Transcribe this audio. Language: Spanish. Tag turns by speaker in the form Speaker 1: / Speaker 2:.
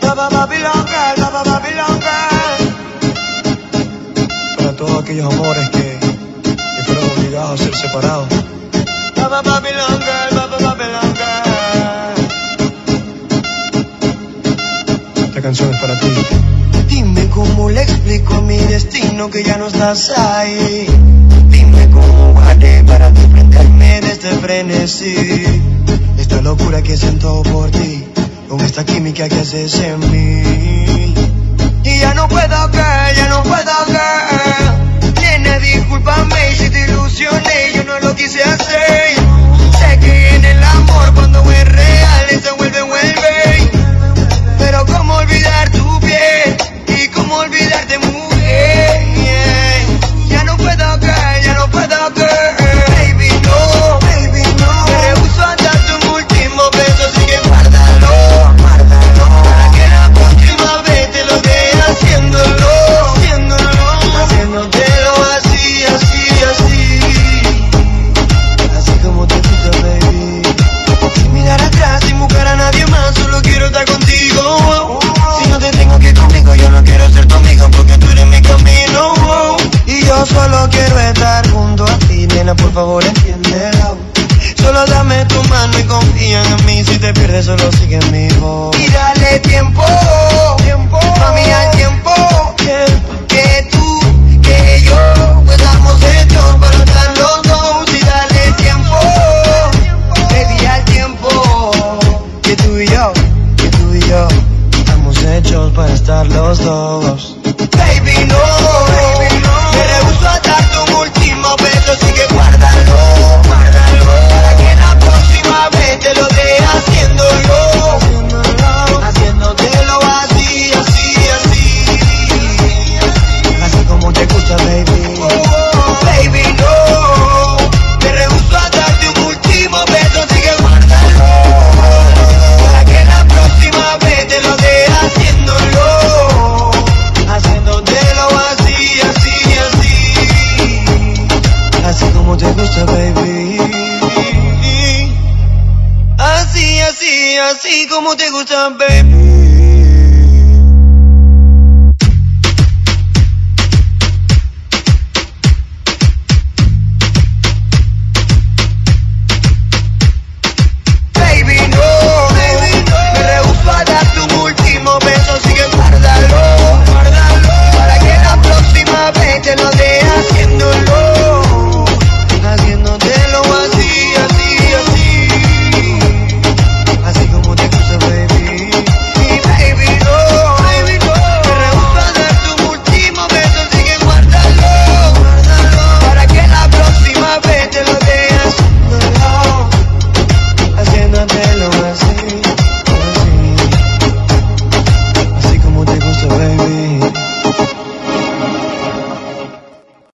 Speaker 1: Babylon Girl. Para todos aquellos amores que fueron obligados a ser separados. Babylon Girl. Esta canción es para ti. Dime cómo le explico a mi destino que ya no estás ahí. Dime cómo haré para desprenderme de este frenesí. Esta locura que siento por ti, con esta química que haces en mí. Y ya no puedo creer. Nena, discúlpame si te ilusioné, yo no lo quise hacer. Sé que en el amor cuando es real se vuelve. Pero cómo olvidar tu piel y cómo olvidarte, mujer. Ya no puedo creer. Baby, no. Me rehuso a darte un último beso, así que guárdalo. Para que la próxima vez te lo dé haciéndolo. Haciéndotelo así. Así como te gusta, baby. Sin mirar atrás, sin buscar a nadie más, solo quiero estar contigo. Si no te tengo que conmigo, yo no quiero ser tu amigo, porque tú eres mi camino. Y yo solo quiero estar junto a ti, nena, por favor entiéndelo. Solo dame tu mano y confía en mí. Si te pierdes, solo sigue mi voz. Y dale tiempo, mami, al tiempo. Que tú, que yo, pues estamos hechos para estar los dos. Y dale tiempo, baby, al tiempo. Que tú y yo, estamos hechos para estar los dos. Baby, no. Me rehuso a darte un último beso, así que guárdalo. Para que la próxima vez te lo dé haciéndolo. Haciéndotelo así. Así como te gusta, baby. Baby, no. Me rehuso a darte un último beso, así que guárdalo. Para que la próxima vez te lo dé haciéndolo. Haciéndotelo así. Así como te gusta, baby. Así como te gusta, baby.